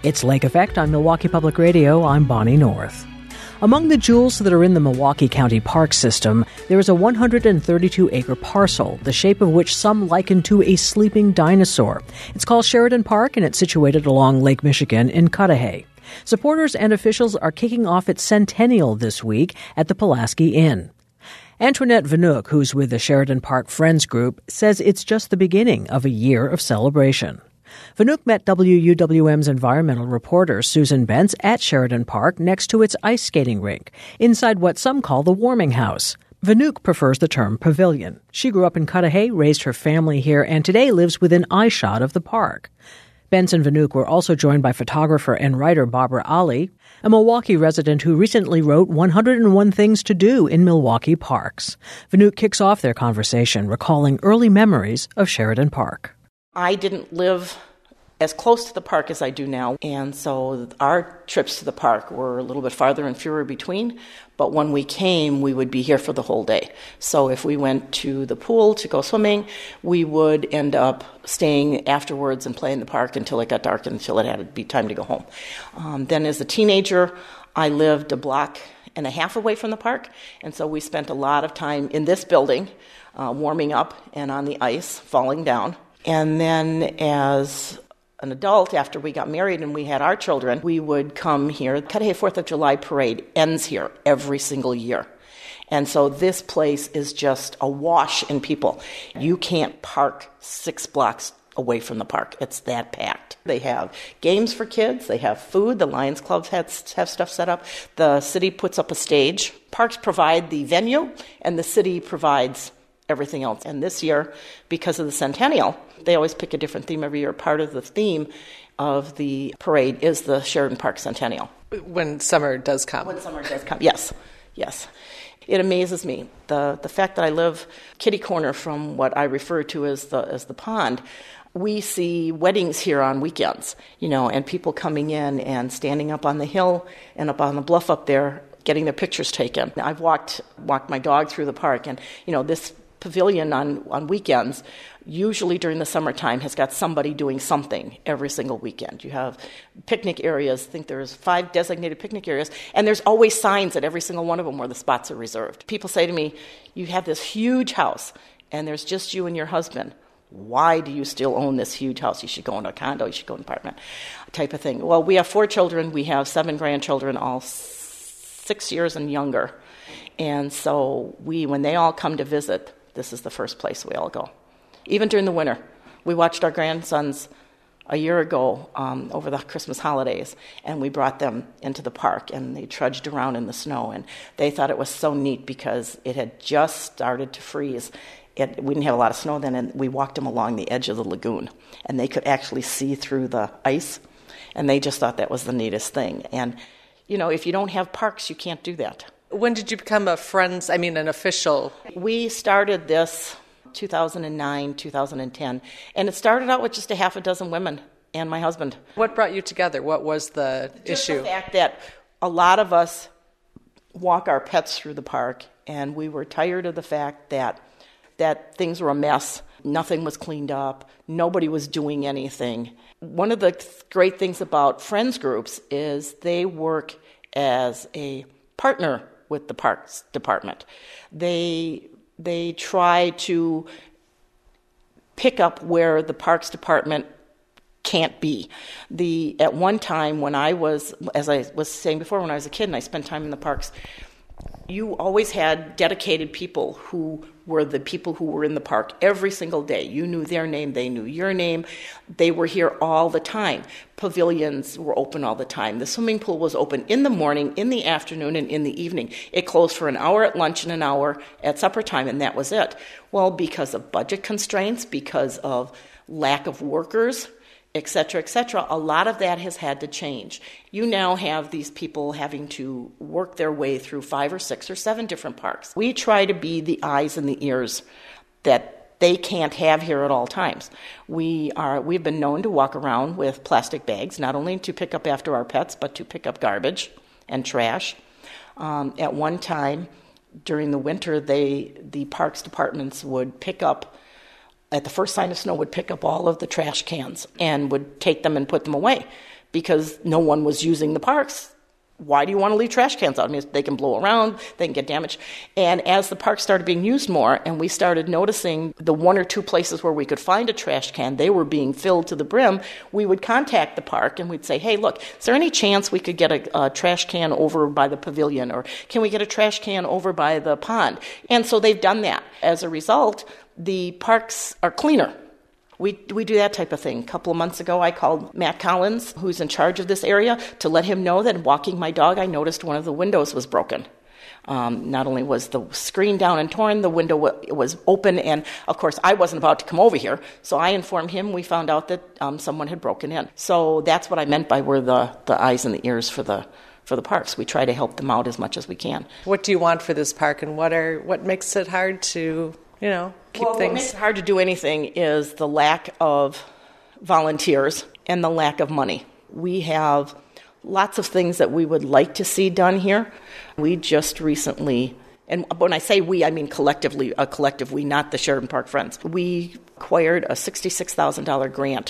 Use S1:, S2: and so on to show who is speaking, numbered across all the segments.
S1: It's Lake Effect on Milwaukee Public Radio. I'm Bonnie North. Among the jewels that are in the Milwaukee County Park System, there is a 132-acre parcel, the shape of which some liken to a sleeping dinosaur. It's called Sheridan Park, and it's situated along Lake Michigan in Cudahy. Supporters and officials are kicking off its centennial this week at the Pulaski Inn. Antoinette Vanook, who's with the Sheridan Park Friends Group, says it's just the beginning of a year of celebration. Vanook met WUWM's environmental reporter Susan Bentz at Sheridan Park next to its ice skating rink, inside what some call the warming house. Vanook prefers the term pavilion. She grew up in Cudahy, raised her family here, and today lives within eyeshot of the park. Bentz and Vanook were also joined by photographer and writer Barbara Ali, a Milwaukee resident who recently wrote 101 Things to Do in Milwaukee Parks. Vanook kicks off their conversation, recalling early memories of Sheridan Park.
S2: I didn't live as close to the park as I do now, and so our trips to the park were a little bit farther and fewer between, but when we came, we would be here for the whole day. So if we went to the pool to go swimming, we would end up staying afterwards and play in the park until it got dark, until it had to be time to go home. Then as a teenager, I lived a block and a half away from the park, and so we spent a lot of time in this building, warming up and on the ice, falling down. And then as an adult, after we got married and we had our children, we would come here. The Cudahy 4th of July parade ends here every single year. And so this place is just awash in people. You can't park 6 blocks away from the park. It's that packed. They have games for kids. They have food. The Lions Clubs have stuff set up. The city puts up a stage. Parks provide the venue, and the city provides everything else. And this year, because of the centennial, they always pick a different theme every year. Part of the theme of the parade is the Sheridan Park Centennial.
S3: When summer does come.
S2: When summer does come, yes. It amazes me. The fact that I live kitty corner from what I refer to as the pond. We see weddings here on weekends, and people coming in and standing up on the hill and up on the bluff up there, getting their pictures taken. I've walked my dog through the park, and this pavilion on weekends, usually during the summertime, has got somebody doing something every single weekend. You have picnic areas. I think there's 5 designated picnic areas, and there's always signs at every single one of them where the spots are reserved. People say to me, you have this huge house, and there's just you and your husband. Why do you still own this huge house? You should go into a condo, you should go in an apartment, type of thing. Well, we have 4 children. We have 7 grandchildren, all 6 years and younger. And so when they all come to visit, this is the first place we all go. Even during the winter. We watched our grandsons a year ago over the Christmas holidays, and we brought them into the park, and they trudged around in the snow, and they thought it was so neat because it had just started to freeze. We didn't have a lot of snow then, and we walked them along the edge of the lagoon, and they could actually see through the ice, and they just thought that was the neatest thing. And, if you don't have parks, you can't do that.
S3: When did you become an official?
S2: We started this 2009, 2010, and it started out with just a half a dozen women and my husband.
S3: What brought you together? What was the issue?
S2: Just the fact that a lot of us walk our pets through the park, and we were tired of the fact that things were a mess. Nothing was cleaned up. Nobody was doing anything. One of the great things about friends groups is they work as a partner with the Parks Department. They try to pick up where the Parks Department can't be. At one time when I was, as I was saying before, when I was a kid and I spent time in the parks, you always had dedicated people who were the people who were in the park every single day. You knew their name, they knew your name. They were here all the time. Pavilions were open all the time. The swimming pool was open in the morning, in the afternoon, and in the evening. It closed for an hour at lunch and an hour at supper time, and that was it. Well, because of budget constraints, because of lack of workers, et cetera, a lot of that has had to change. You now have these people having to work their way through 5 or 6 or 7 different parks. We try to be the eyes and the ears that they can't have here at all times. We've been known to walk around with plastic bags, not only to pick up after our pets, but to pick up garbage and trash. At one time, during the winter, the parks departments would pick up, at the first sign of snow, would pick up all of the trash cans and would take them and put them away because no one was using the parks. Why do you want to leave trash cans out? I mean, they can blow around, they can get damaged. And as the park started being used more, and we started noticing the one or two places where we could find a trash can, they were being filled to the brim, we would contact the park and we'd say, hey, look, is there any chance we could get a trash can over by the pavilion? Or can we get a trash can over by the pond? And so they've done that. As a result, the parks are cleaner. We do that type of thing. A couple of months ago, I called Matt Collins, who's in charge of this area, to let him know that walking my dog, I noticed one of the windows was broken. Not only was the screen down and torn, the window was open, and of course, I wasn't about to come over here, so I informed him. We found out that someone had broken in. So that's what I meant by we're the eyes and the ears for the parks. We try to help them out as much as we can.
S3: What do you want for this park, and what makes it hard to, keep things?
S2: What makes it hard to do anything is the lack of volunteers and the lack of money. We have lots of things that we would like to see done here. We just recently, and when I say we, I mean collectively, a collective we, not the Sheridan Park Friends. We acquired a $66,000 grant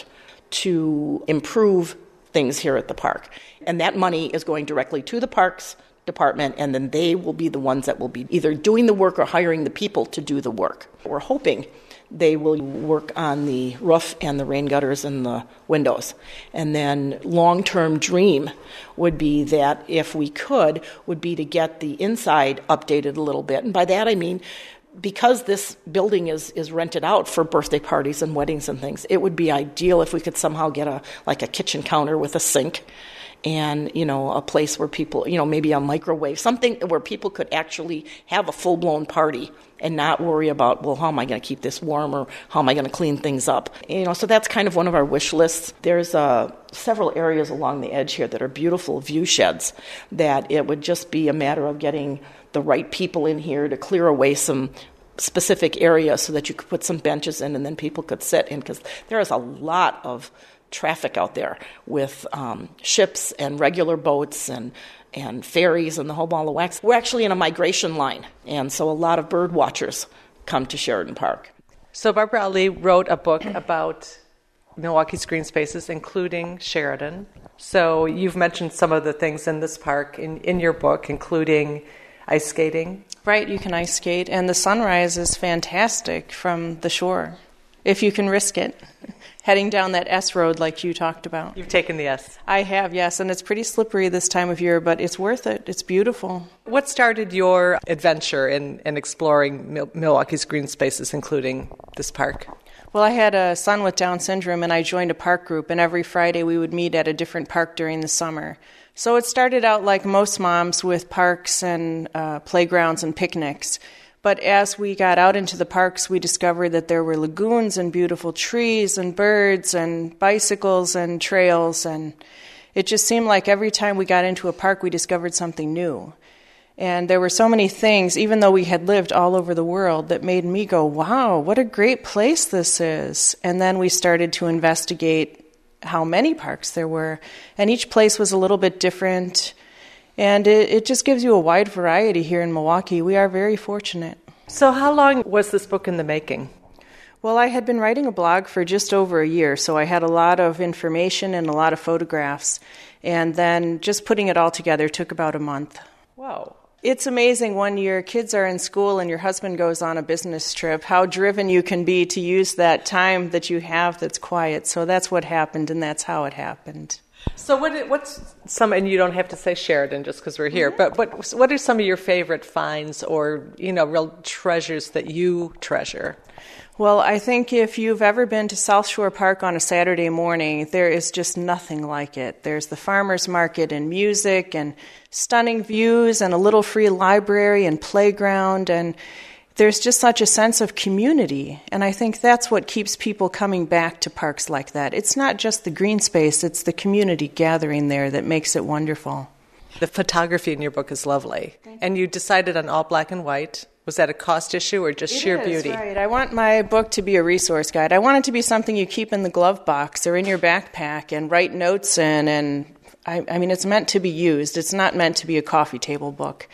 S2: to improve things here at the park. And that money is going directly to the parks department, and then they will be the ones that will be either doing the work or hiring the people to do the work. We're hoping they will work on the roof and the rain gutters and the windows. And then long-term dream would be that, if we could, would be to get the inside updated a little bit. And by that I mean, because this building is rented out for birthday parties and weddings and things, it would be ideal if we could somehow get a kitchen counter with a sink and, a place where people, maybe a microwave, something where people could actually have a full-blown party and not worry about, well, how am I going to keep this warm, or how am I going to clean things up? So that's kind of one of our wish lists. There's several areas along the edge here that are beautiful view sheds that it would just be a matter of getting the right people in here to clear away some specific areas so that you could put some benches in and then people could sit in, because there is a lot of traffic out there with ships and regular boats and ferries and the whole ball of wax. We're actually in a migration line, and so a lot of bird watchers come to Sheridan Park.
S3: So Barbara Ali wrote a book about Milwaukee's green spaces, including Sheridan. So you've mentioned some of the things in this park in your book, including ice skating.
S4: Right, you can ice skate, and the sunrise is fantastic from the shore, if you can risk it. Heading down that S road like you talked about.
S3: You've taken the S.
S4: I have, yes, and it's pretty slippery this time of year, but it's worth it. It's beautiful.
S3: What started your adventure in exploring Milwaukee's green spaces, including this park?
S4: Well, I had a son with Down syndrome, and I joined a park group, and every Friday we would meet at a different park during the summer. So it started out like most moms with parks and playgrounds and picnics. But as we got out into the parks, we discovered that there were lagoons and beautiful trees and birds and bicycles and trails. And it just seemed like every time we got into a park, we discovered something new. And there were so many things, even though we had lived all over the world, that made me go, wow, what a great place this is. And then we started to investigate how many parks there were. And each place was a little bit different. And it just gives you a wide variety here in Milwaukee. We are very fortunate.
S3: So how long was this book in the making?
S4: Well, I had been writing a blog for just over a year, so I had a lot of information and a lot of photographs. And then just putting it all together took about a month.
S3: Wow.
S4: It's amazing when your kids are in school and your husband goes on a business trip, how driven you can be to use that time that you have that's quiet. So that's what happened, and that's how it happened.
S3: So what's some, and you don't have to say Sheridan just because we're here, but what are some of your favorite finds or, real treasures that you treasure?
S4: Well, I think if you've ever been to South Shore Park on a Saturday morning, there is just nothing like it. There's the farmers market and music and stunning views and a little free library and playground, and there's just such a sense of community, and I think that's what keeps people coming back to parks like that. It's not just the green space, it's the community gathering there that makes it wonderful.
S3: The photography in your book is lovely, and you decided on all black and white. Was that a cost issue or just sheer beauty?
S4: Right. I want my book to be a resource guide. I want it to be something you keep in the glove box or in your backpack and write notes in, and I mean, it's meant to be used. It's not meant to be a coffee table book.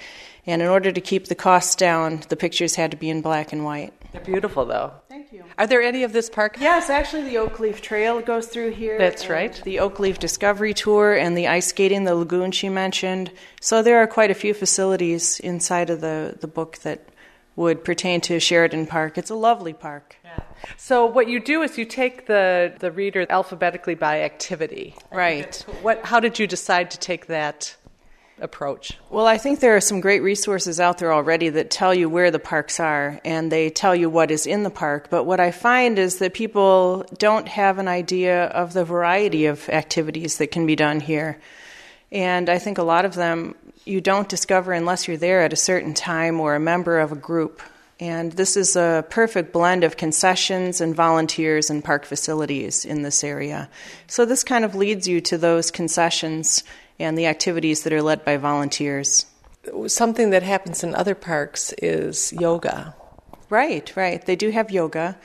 S4: And in order to keep the costs down, the pictures had to be in black and white.
S3: They're beautiful, though.
S4: Thank you.
S3: Are there any of this park?
S4: Yes, actually the Oak Leaf Trail goes through here.
S3: That's right.
S4: The Oak Leaf Discovery Tour and the ice skating, the lagoon she mentioned. So there are quite a few facilities inside of the book that would pertain to Sheridan Park. It's a lovely park.
S3: Yeah. So what you do is you take the reader alphabetically by activity.
S4: Right.
S3: How did you decide to take that approach?
S4: Well, I think there are some great resources out there already that tell you where the parks are, and they tell you what is in the park. But what I find is that people don't have an idea of the variety of activities that can be done here. And I think a lot of them you don't discover unless you're there at a certain time or a member of a group. And this is a perfect blend of concessions and volunteers and park facilities in this area. So this kind of leads you to those concessions and the activities that are led by volunteers.
S3: Something that happens in other parks is yoga.
S4: Right. They do have yoga.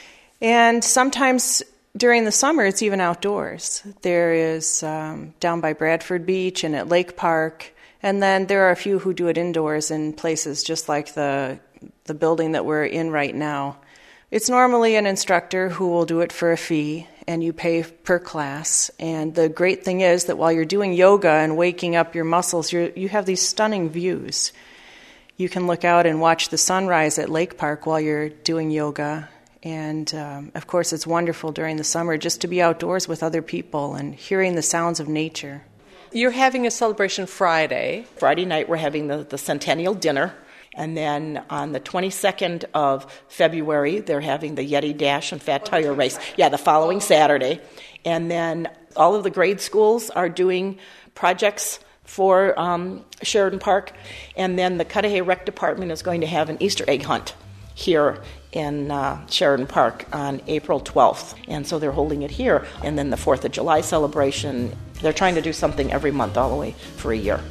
S4: And sometimes during the summer, it's even outdoors. There is down by Bradford Beach and at Lake Park. And then there are a few who do it indoors in places just like the building that we're in right now. It's normally an instructor who will do it for a fee, and you pay per class. And the great thing is that while you're doing yoga and waking up your muscles, you have these stunning views. You can look out and watch the sunrise at Lake Park while you're doing yoga. And, of course, it's wonderful during the summer just to be outdoors with other people and hearing the sounds of nature.
S3: You're having a celebration Friday.
S2: Friday night we're having the Centennial Dinner. And then on the 22nd of February, they're having the Yeti Dash and Fat Tire Race. Yeah, the following Saturday. And then all of the grade schools are doing projects for Sheridan Park. And then the Cudahy Rec Department is going to have an Easter egg hunt here in Sheridan Park on April 12th. And so they're holding it here. And then the 4th of July celebration. They're trying to do something every month all the way for a year.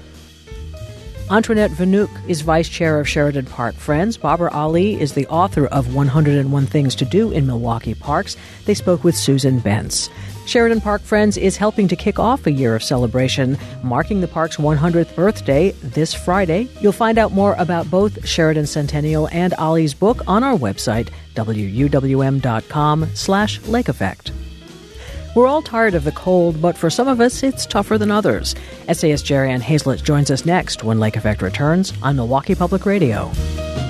S1: Antoinette Vanook is vice chair of Sheridan Park Friends. Babar Ali is the author of 101 Things to Do in Milwaukee Parks. They spoke with Susan Bentz. Sheridan Park Friends is helping to kick off a year of celebration, marking the park's 100th birthday this Friday. You'll find out more about both Sheridan Centennial and Ali's book on our website, wuwm.com/Lake Effect. We're all tired of the cold, but for some of us, it's tougher than others. Essayist Jerry Ann Hazlett joins us next when Lake Effect returns on Milwaukee Public Radio.